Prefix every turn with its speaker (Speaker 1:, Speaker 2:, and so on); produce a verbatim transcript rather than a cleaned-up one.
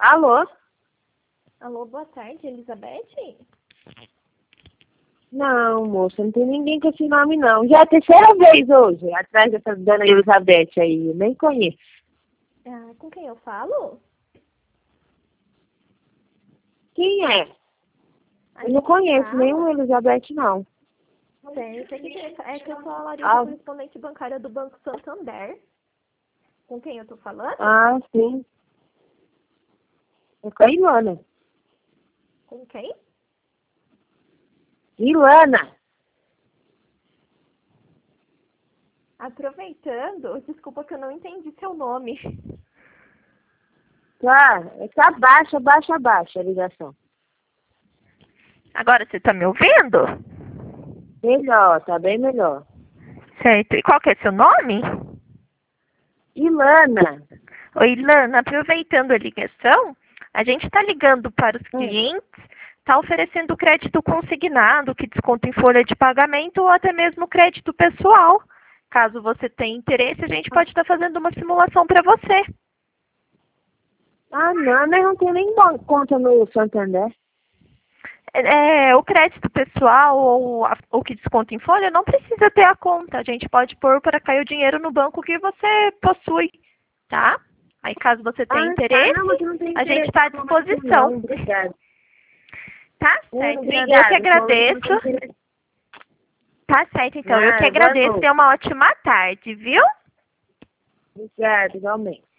Speaker 1: Alô?
Speaker 2: Alô, boa tarde, Elizabeth?
Speaker 1: Não, moça, não tem ninguém com esse nome, não. Já é a terceira vez hoje, atrás dessa dona Elizabeth aí. Eu nem conheço.
Speaker 2: Ah, com quem eu falo?
Speaker 1: Quem é?
Speaker 2: A
Speaker 1: Eu não
Speaker 2: gente
Speaker 1: conheço
Speaker 2: fala.
Speaker 1: nenhuma Elizabeth, não.
Speaker 2: Certo, é que, é que eu sou a Larissa,
Speaker 1: Ah,
Speaker 2: correspondente bancária do Banco Santander. Com quem eu tô falando?
Speaker 1: ah, sim. É com a Ilana.
Speaker 2: Com quem?
Speaker 1: Ilana.
Speaker 2: Aproveitando, desculpa que eu não entendi seu nome.
Speaker 1: Tá, é que abaixa, abaixa, abaixa a ligação.
Speaker 2: Agora você tá me ouvindo?
Speaker 1: Melhor, tá bem melhor.
Speaker 2: Certo. E qual que é seu nome?
Speaker 1: Ilana.
Speaker 2: Oi, Lana, aproveitando a ligação, a gente está ligando para os
Speaker 1: Hum.
Speaker 2: clientes, está oferecendo crédito consignado, que desconta em folha de pagamento ou até mesmo crédito pessoal. Caso você tenha interesse, a gente pode estar fazendo uma simulação para você.
Speaker 1: Ah, não, mas não tem nem ban- conta no Santander.
Speaker 2: É, o crédito pessoal ou a- o que desconta em folha não precisa ter a conta. A gente pode pôr para cair o dinheiro no banco que você possui, tá? Aí, caso você tenha
Speaker 1: Ah, tá,
Speaker 2: interesse,
Speaker 1: não, mas eu não tenho
Speaker 2: a gente
Speaker 1: interesse
Speaker 2: está à
Speaker 1: em informação,
Speaker 2: disposição.
Speaker 1: não. Obrigada.
Speaker 2: Tá
Speaker 1: Hum,
Speaker 2: certo, então eu que
Speaker 1: obrigada, só eu não tenho
Speaker 2: agradeço.
Speaker 1: interesse.
Speaker 2: Tá certo, então eu que
Speaker 1: Nada, boa
Speaker 2: agradeço.
Speaker 1: noite.
Speaker 2: Tenha uma ótima tarde, viu?
Speaker 1: Obrigada, igualmente.